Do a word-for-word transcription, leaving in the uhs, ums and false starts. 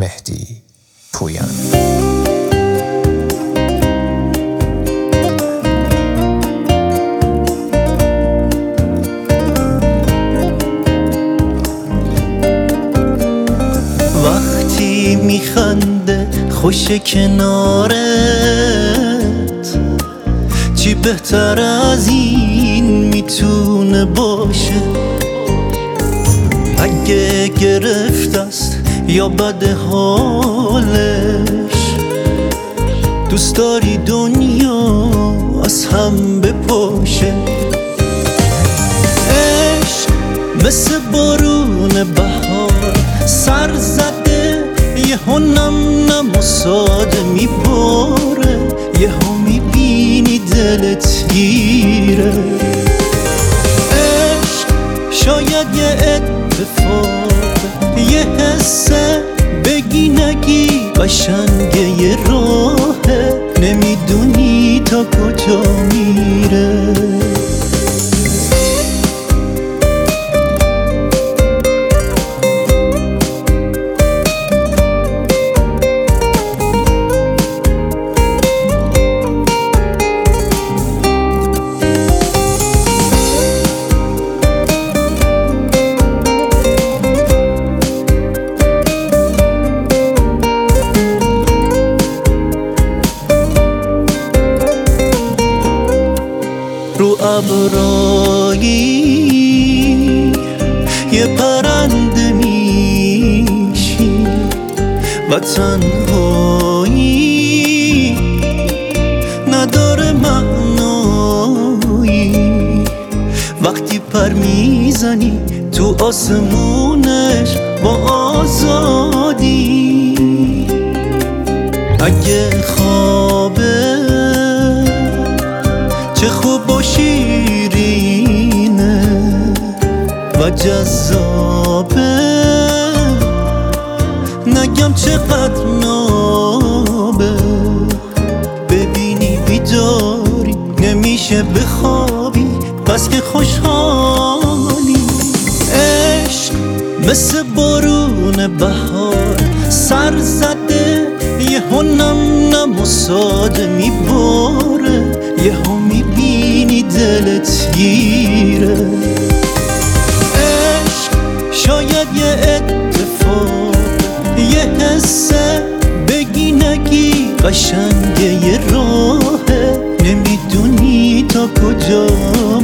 مهدی پویان. وقتی میخنده خوش کنارت، چی بهتر از این میتونه باشه؟ اگه گرفت است یا بد حالش، دوست داری دنیا از هم بپاشه. عشق مثل بارون بهار سر زده، یهو نم نم و ساده میباره، یهو میبینی دلت گیره. عشق شاید یه اتفاق، یه حسه، بگی نگی قشنگه، یه راهه، نمیدونی تا کجا میره. رو ابرایی یه پرنده میشی و تنهایی نداره معنایی. وقتی پر میزنی تو آسمونش با آزادی. اگه خوابه چه خوب و شیرینه و جذابه، نگم چقدر نابه. ببینی بیداری نمیشه بخوابی، بس که خوشحالی. عشق مثل بارون بهار سر زده، یهو نم نم و ساده میباره، یهو میبینی دلت گیره. عشق شاید یه اتفاق، یه حسه، بگی نگی قشنگه، یه راهه، نمیدونی تا کجا